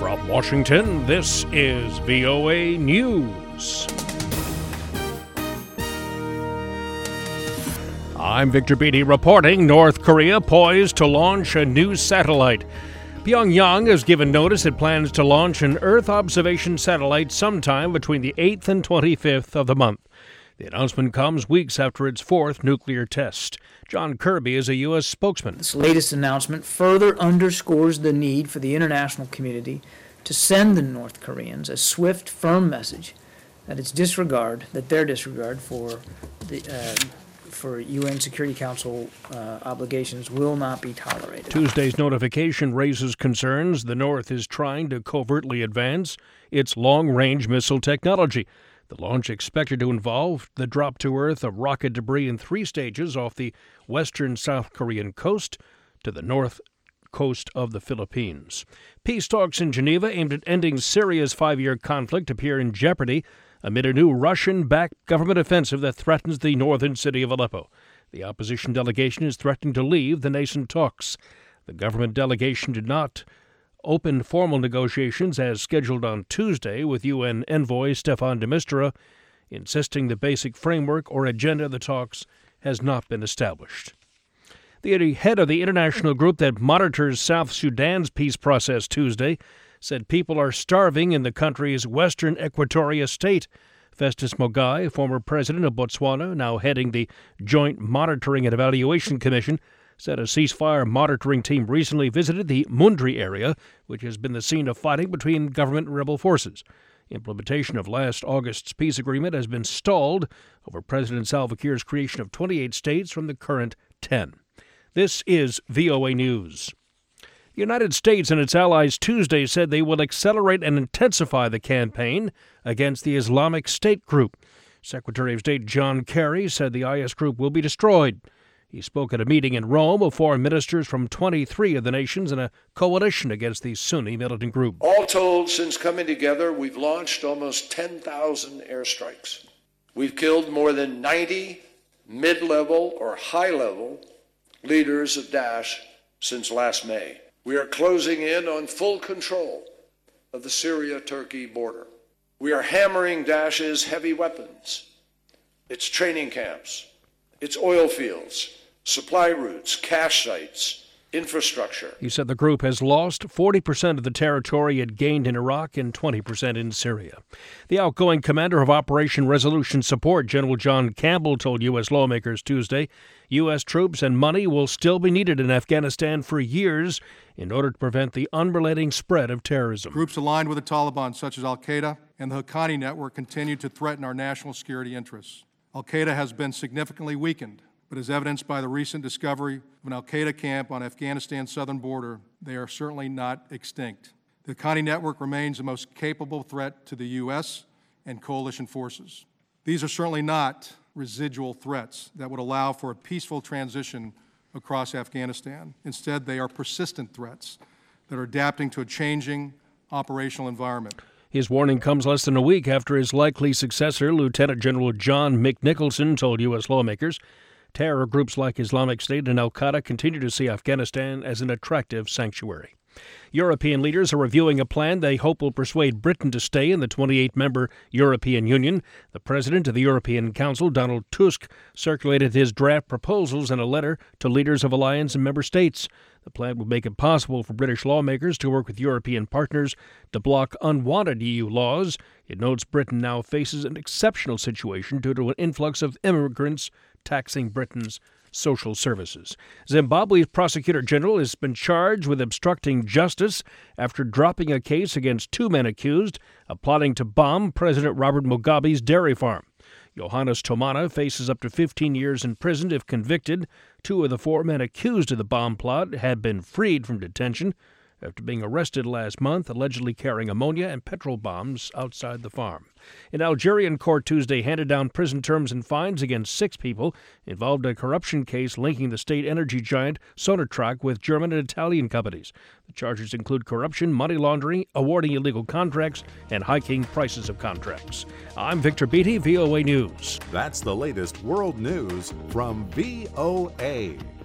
From Washington, this is VOA News. I'm Victor Beatty reporting North Korea poised to launch a new satellite. Pyongyang has given notice it plans to launch an Earth observation satellite sometime between the 8th and 25th of the month. The announcement comes weeks after its fourth nuclear test. John Kirby is a U.S. spokesman. This latest announcement further underscores the need for the international community to send the North Koreans a swift, firm message that their disregard for UN Security Council obligations will not be tolerated. Tuesday's notification raises concerns the North is trying to covertly advance its long-range missile technology. The launch expected to involve the drop to Earth of rocket debris in 3 stages off the western South Korean coast to the north coast of the Philippines. Peace talks in Geneva aimed at ending Syria's 5-year conflict appear in jeopardy amid a new Russian-backed government offensive that threatens the northern city of Aleppo. The opposition delegation is threatening to leave the nascent talks. The government delegation did not open formal negotiations as scheduled on Tuesday, with UN envoy Staffan de Mistura insisting the basic framework or agenda of the talks has not been established. The head of the international group that monitors South Sudan's peace process Tuesday said people are starving in the country's western Equatoria state. Festus Mogae, former president of Botswana, now heading the Joint Monitoring and Evaluation Commission, said a ceasefire monitoring team recently visited the Mundri area, which has been the scene of fighting between government and rebel forces. Implementation of last August's peace agreement has been stalled over President Salva Kiir's creation of 28 states from the current 10. This is VOA News. The United States and its allies Tuesday said they will accelerate and intensify the campaign against the Islamic State group. Secretary of State John Kerry said the IS group will be destroyed. He spoke at a meeting in Rome of foreign ministers from 23 of the nations in a coalition against the Sunni militant group. All told, since coming together, we've launched almost 10,000 airstrikes. We've killed more than 90 mid-level or high-level leaders of Daesh since last May. We are closing in on full control of the Syria-Turkey border. We are hammering Daesh's heavy weapons, its training camps, its oil fields, supply routes, cache sites, infrastructure. He said the group has lost 40% of the territory it gained in Iraq and 20% in Syria. The outgoing commander of Operation Resolution Support, General John Campbell, told U.S. lawmakers Tuesday U.S. troops and money will still be needed in Afghanistan for years in order to prevent the unrelenting spread of terrorism. Groups aligned with the Taliban, such as al-Qaeda and the Haqqani network, continue to threaten our national security interests. Al-Qaeda has been significantly weakened, but as evidenced by the recent discovery of an al-Qaeda camp on Afghanistan's southern border, they are certainly not extinct. The Haqqani network remains the most capable threat to the U.S. and coalition forces. These are certainly not residual threats that would allow for a peaceful transition across Afghanistan. Instead, they are persistent threats that are adapting to a changing operational environment. His warning comes less than a week after his likely successor, Lieutenant General John McNicholson, told U.S. lawmakers terror groups like Islamic State and al-Qaeda continue to see Afghanistan as an attractive sanctuary. European leaders are reviewing a plan they hope will persuade Britain to stay in the 28-member European Union. The president of the European Council, Donald Tusk, circulated his draft proposals in a letter to leaders of alliance and member states. The plan would make it possible for British lawmakers to work with European partners to block unwanted EU laws. It notes Britain now faces an exceptional situation due to an influx of immigrants taxing Britain's social services. Zimbabwe's prosecutor general has been charged with obstructing justice after dropping a case against 2 men accused of plotting to bomb President Robert Mugabe's dairy farm. Johannes Tomana faces up to 15 years in prison if convicted. 2 of the 4 men accused of the bomb plot had been freed from detention after being arrested last month, allegedly carrying ammonia and petrol bombs outside the farm. An Algerian court Tuesday handed down prison terms and fines against 6 people involved in a corruption case linking the state energy giant Sonatrach with German and Italian companies. The charges include corruption, money laundering, awarding illegal contracts, and hiking prices of contracts. I'm Victor Beatty, VOA News. That's the latest world news from VOA.